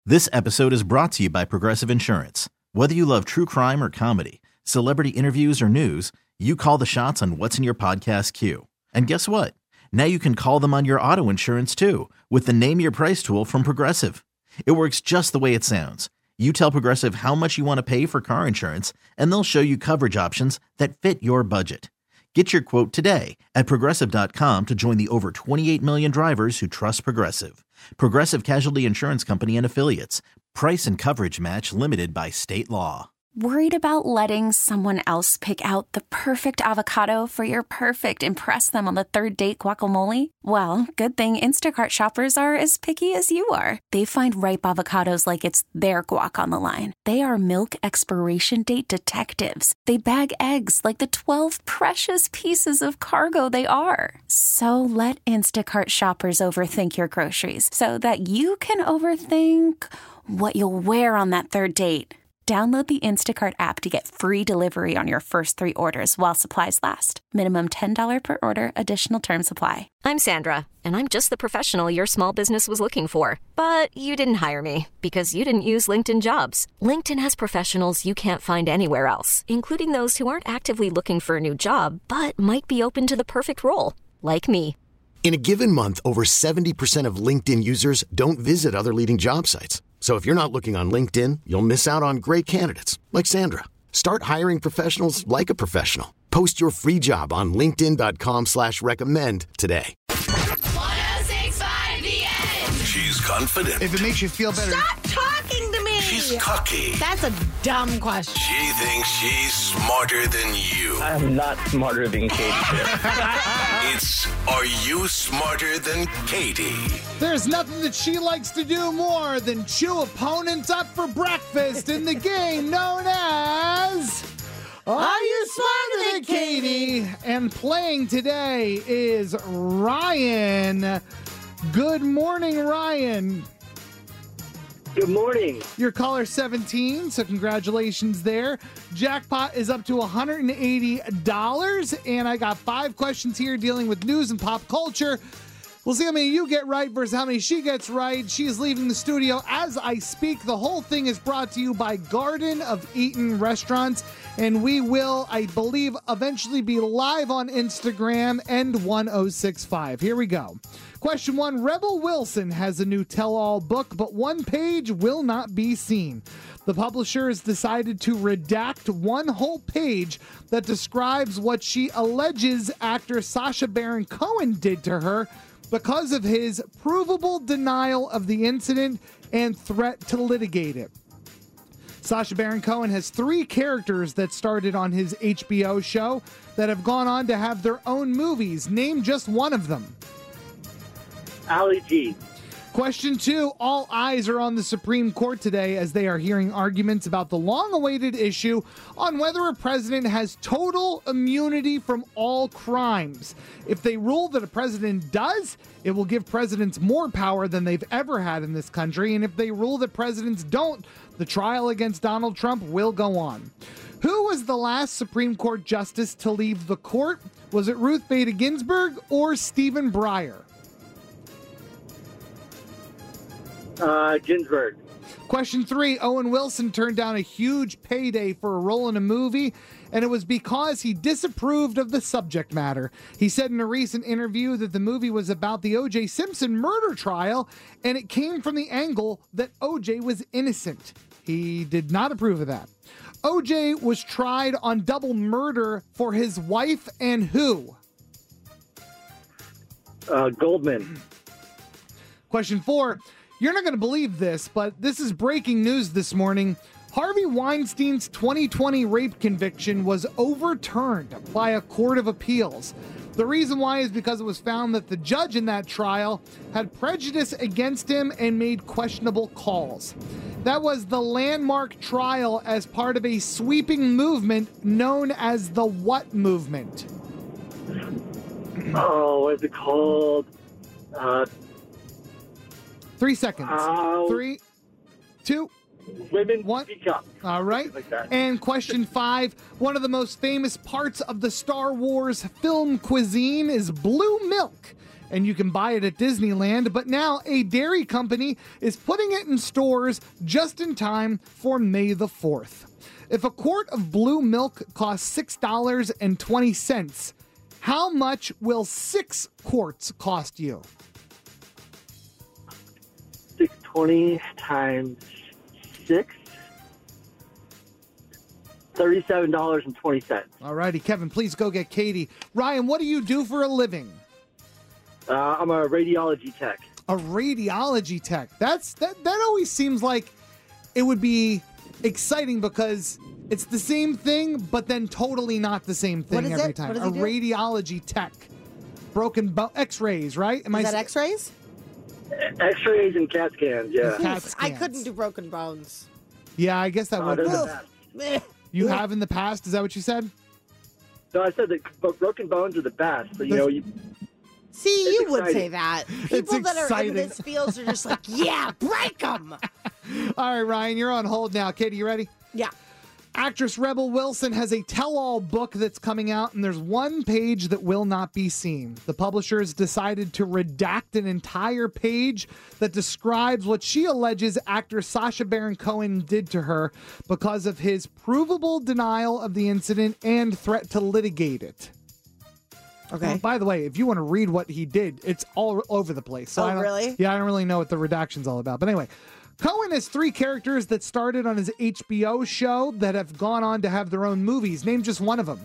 This episode is brought to you by Progressive Insurance. Whether you love true crime or comedy, celebrity interviews or news, you call the shots on what's in your podcast queue. And guess what? Now you can call them on your auto insurance too with the Name Your Price tool from Progressive. It works just the way it sounds. You tell Progressive how much you want to pay for car insurance, and they'll show you coverage options that fit your budget. Get your quote today at Progressive.com to join the over 28 million drivers who trust Progressive. Progressive Casualty Insurance Company and Affiliates. Price and coverage match limited by state law. Worried about letting someone else pick out the perfect avocado for your perfect impress them on the third date guacamole? Well, good thing Instacart shoppers are as picky as you are. They find ripe avocados like it's their guac on the line. They are milk expiration date detectives. They bag eggs like the 12 precious pieces of cargo they are. So let Instacart shoppers overthink your groceries so that you can overthink what you'll wear on that third date. Download the Instacart app to get free delivery on your first 3 orders while supplies last. Minimum $10 per order. Additional terms apply. I'm Sandra, and I'm just the professional your small business was looking for. But you didn't hire me because you didn't use LinkedIn Jobs. LinkedIn has professionals you can't find anywhere else, including those who aren't actively looking for a new job, but might be open to the perfect role, like me. In a given month, over 70% of LinkedIn users don't visit other leading job sites. So if you're not looking on LinkedIn, you'll miss out on great candidates like Sandra. Start hiring professionals like a professional. Post your free job on linkedin.com/recommend today. 106.5 The Edge. She's confident. If it makes you feel better. Stop talking to me. She's cocky. That's a dumb question. She thinks she's smarter than you. I'm not smarter than Katie. It's Are You Smarter Than Katie? There's nothing that she likes to do more than chew opponents up for breakfast in the game known as Are You Smarter Than Katie? And playing today is Ryan. Good morning, Ryan. Good morning. You're caller 17, so congratulations there. Jackpot is up to $180, and I got 5 questions here dealing with news and pop culture. We'll see how many you get right versus how many she gets right. She is leaving the studio as I speak. The whole thing is brought to you by Garden of Eaton Restaurants, and we will, I believe, eventually be live on Instagram and 1065. Here we go. Question 1, Rebel Wilson has a new tell-all book, but one page will not be seen. The publisher has decided to redact one whole page that describes what she alleges actor Sacha Baron Cohen did to her because of his provable denial of the incident and threat to litigate it. Sacha Baron Cohen has 3 characters that started on his HBO show that have gone on to have their own movies. Name just one of them. Ali G. Question 2, all eyes are on the Supreme Court today as they are hearing arguments about the long-awaited issue on whether a president has total immunity from all crimes. If they rule that a president does, it will give presidents more power than they've ever had in this country. And if they rule that presidents don't, the trial against Donald Trump will go on. Who was the last Supreme Court justice to leave the court? Was it Ruth Bader Ginsburg or Stephen Breyer? Ginsburg. Question 3, Owen Wilson turned down a huge payday for a role in a movie, and it was because he disapproved of the subject matter. He said in a recent interview that the movie was about the O.J. Simpson murder trial, and it came from the angle that O.J. was innocent. He did not approve of that. O.J. was tried on double murder for his wife and who? Goldman. Question 4, you're not going to believe this, but this is breaking news this morning. Harvey Weinstein's 2020 rape conviction was overturned by a court of appeals. The reason why is because it was found that the judge in that trial had prejudice against him and made questionable calls. That was the landmark trial as part of a sweeping movement known as the what movement? Oh, what's it called? 3 seconds. 3, 2, Women 1. Speak Up. All right. Like that. And question 5. One of the most famous parts of the Star Wars film cuisine is blue milk. and you can buy it at Disneyland. But now a dairy company is putting it in stores just in time for May the 4th. If a quart of blue milk costs $6.20, how much will 6 quarts cost you? 620 times 6. $37.20. All righty, Kevin, please go get Katie. Ryan, what do you do for a living? I'm a radiology tech. A radiology tech. That always seems like it would be exciting because it's the same thing, but then totally not the same thing What is every it? time. What does A he do? radiology tech. X-rays, right? Is that X-rays? X-rays and CAT scans, yeah. CAT I scans. couldn't do broken bones. Yeah, I guess that would. They're the best. Meh. You have in the past? Is that what you said? No, I said that broken bones are the best. So, you See, It's you would exciting. say that. People that are exciting. in this field are just like, yeah, break them. All right, Ryan, you're on hold now. Katie, you ready? Yeah. Actress Rebel Wilson has a tell-all book that's coming out, and there's one page that will not be seen. The publishers decided to redact an entire page that describes what she alleges actor Sacha Baron Cohen did to her because of his provable denial of the incident and threat to litigate it. Okay. By the way, if you want to read what he did, it's all over the place. So Oh, I don't- really? Yeah, I don't really know what the redaction's all about. But anyway, Cohen has 3 characters that started on his HBO show that have gone on to have their own movies. Name just one of them.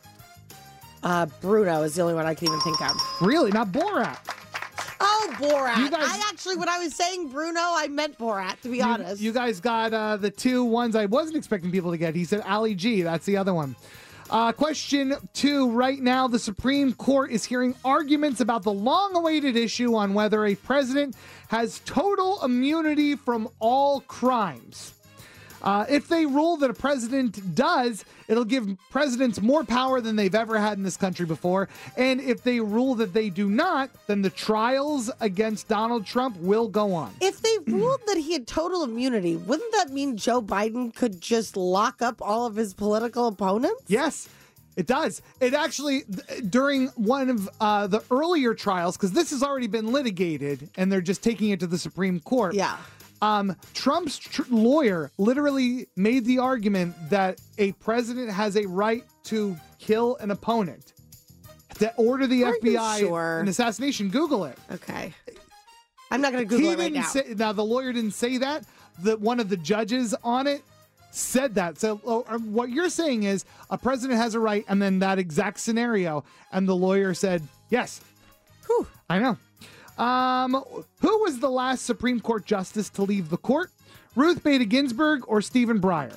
Bruno is the only one I can even think of. Really? Not Borat. Oh, Borat. You guys- I actually, when I was saying Bruno, I meant Borat, to be honest. You guys got the 2 ones I wasn't expecting people to get. He said Ali G. That's the other one. Question 2. Right now, the Supreme Court is hearing arguments about the long-awaited issue on whether a president has total immunity from all crimes. If they rule that a president does, it'll give presidents more power than they've ever had in this country before. And if they rule that they do not, then the trials against Donald Trump will go on. If they ruled that he had total immunity, wouldn't that mean Joe Biden could just lock up all of his political opponents? Yes, it does. It actually, during one of the earlier trials, because this has already been litigated and they're just taking it to the Supreme Court. Yeah. Trump's lawyer literally made the argument that a president has a right to kill an opponent. To order the Are you FBI sure? an assassination. Google it. Okay. I'm not going to Google it right now. Now, the lawyer didn't say that. One of the judges on it said that. So what you're saying is a president has a right, and then that exact scenario, and the lawyer said, yes. Whew. I know. Who was the last Supreme Court justice to leave the court? Ruth Bader Ginsburg or Stephen Breyer?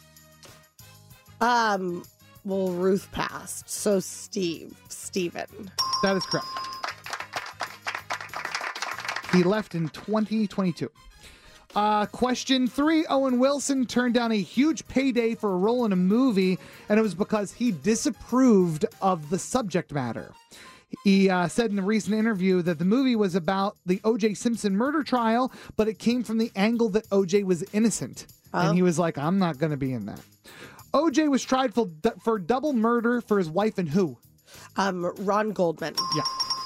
Well, Ruth passed, so Stephen. That is correct. He left in 2022. Question 3. Owen Wilson turned down a huge payday for a role in a movie, and it was because he disapproved of the subject matter. He said in a recent interview that the movie was about the O.J. Simpson murder trial, but it came from the angle that O.J. was innocent. And he was like, I'm not going to be in that. O.J. was tried for double murder for his wife and who? Ron Goldman. Yeah.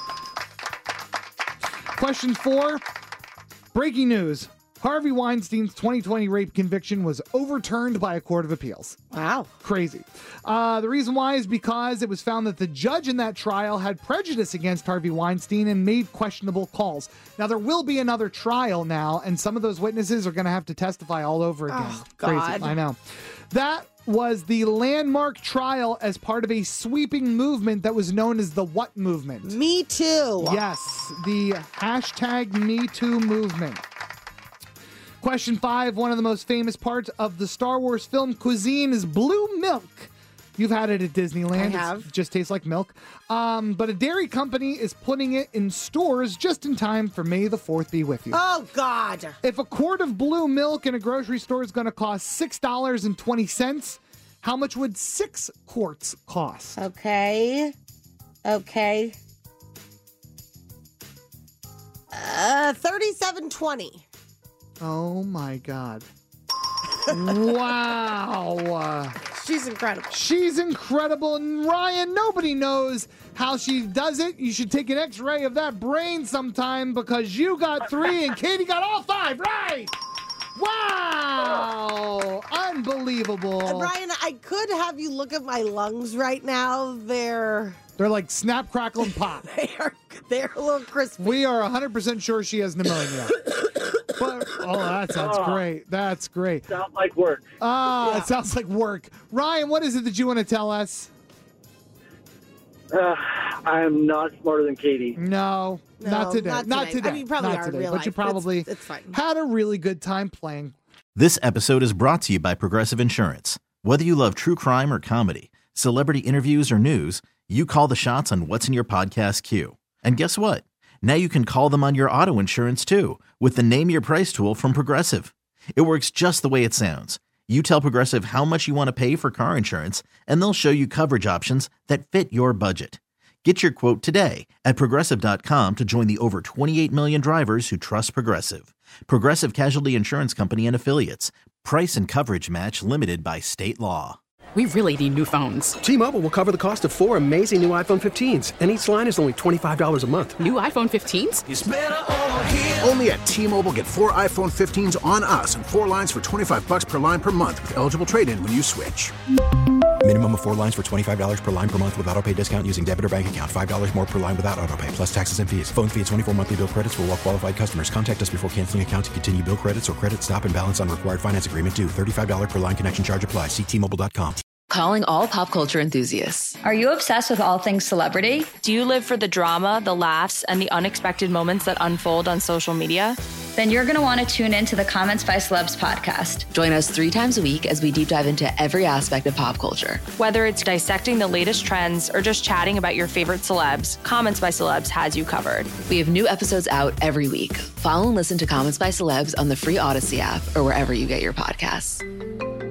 Question 4. Breaking news. Harvey Weinstein's 2020 rape conviction was overturned by a court of appeals. Wow. Crazy. The reason why is because it was found that the judge in that trial had prejudice against Harvey Weinstein and made questionable calls. Now, there will be another trial now, and some of those witnesses are going to have to testify all over again. Oh, God. Crazy. I know. That was the landmark trial as part of a sweeping movement that was known as the What Movement. Me too. Yes, the hashtag Me Too movement. Question 5. One of the most famous parts of the Star Wars film cuisine is blue milk. You've had it at Disneyland. I have. It just tastes like milk. But a dairy company is putting it in stores just in time for May the 4th be with you. Oh, God. If a quart of blue milk in a grocery store is going to cost $6.20, how much would 6 quarts cost? Okay. $37.20. Oh, my God. Wow. She's incredible. She's incredible. And Ryan, nobody knows how she does it. You should take an x-ray of that brain sometime because you got 3 and Katie got all 5 right. Wow. Unbelievable. Ryan, I could have you look at my lungs right now. They're like snap, crackle, and pop. They're a little crispy. We are 100% sure she has pneumonia. But, that sounds great. That's great. Sounds like work. It sounds like work. Ryan, what is it that you want to tell us? I'm not smarter than Katie. No, not today. Not today. I mean, you probably not are today, in real but life. you probably it's fine. had a really good time playing. This episode is brought to you by Progressive Insurance. Whether you love true crime or comedy, celebrity interviews or news, you call the shots on what's in your podcast queue. And guess what? Now you can call them on your auto insurance too with the Name Your Price tool from Progressive. It works just the way it sounds. You tell Progressive how much you want to pay for car insurance, and they'll show you coverage options that fit your budget. Get your quote today at Progressive.com to join the over 28 million drivers who trust Progressive. Progressive Casualty Insurance Company and Affiliates. Price and coverage match limited by state law. We really need new phones. T-Mobile will cover the cost of 4 amazing new iPhone 15s, and each line is only $25 a month. New iPhone 15s? It's better over here. Only at T-Mobile, get 4 iPhone 15s on us and 4 lines for $25 per line per month with eligible trade-in when you switch. Minimum of 4 lines for $25 per line per month with autopay discount using debit or bank account. $5 more per line without autopay, plus taxes and fees. Phone fee at 24 monthly bill credits for well-qualified customers. Contact us before canceling account to continue bill credits or credit stop and balance on required finance agreement due. $35 per line connection charge applies. See T-Mobile.com. Calling all pop culture enthusiasts. Are you obsessed with all things celebrity? Do you live for the drama, the laughs, and the unexpected moments that unfold on social media? Then you're going to want to tune in to the Comments by Celebs podcast. Join us 3 times a week as we deep dive into every aspect of pop culture. Whether it's dissecting the latest trends or just chatting about your favorite celebs, Comments by Celebs has you covered. We have new episodes out every week. Follow and listen to Comments by Celebs on the free Odyssey app or wherever you get your podcasts.